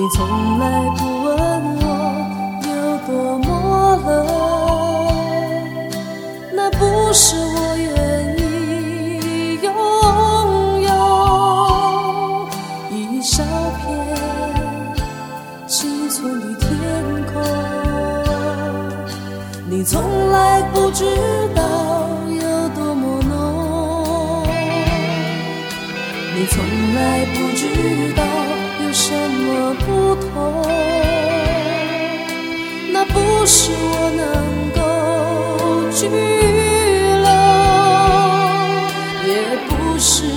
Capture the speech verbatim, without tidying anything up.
你从来不问我有多么冷，那不是我愿意拥有一小片青春的天空。你从来不知道有多么浓，你从来不知道有什么不同，那不是我能够拘留，也不是